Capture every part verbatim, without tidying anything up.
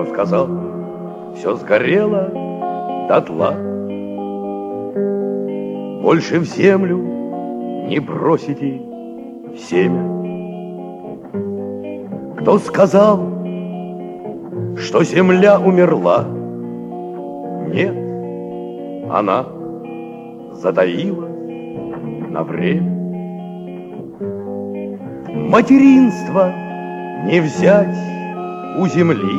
сказал, все сгорело дотла. Больше в землю не бросите семя. Кто сказал, что земля умерла? Нет, она затаила на время. Материнство не взять у земли,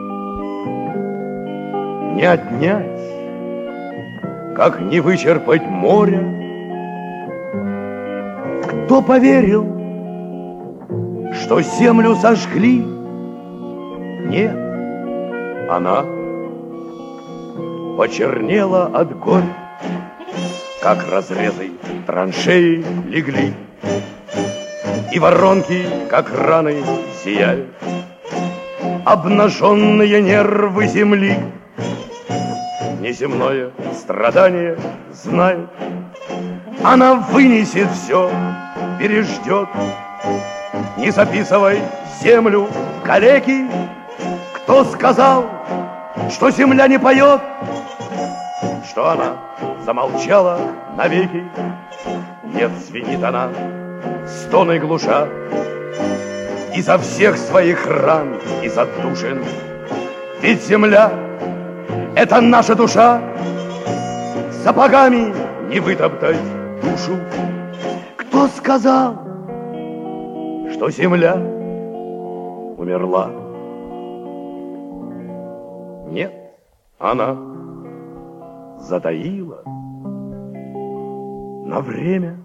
не отнять, как не вычерпать моря. Кто поверил, что землю сожгли? Нет, она почернела от горя, как разрезы траншеи легли, и воронки, как раны, зияют. Обнаженные нервы земли неземное страдание знают. Она вынесет все, переждет. Не записывай землю калеки. Кто сказал, что земля не поет? Что она замолчала навеки? Нет, звенит она, стоны глуша, изо всех своих ран, из отдушин. Ведь земля — это наша душа, сапогами не вытоптать душу. Кто сказал, что земля умерла? Нет, она затаила на время.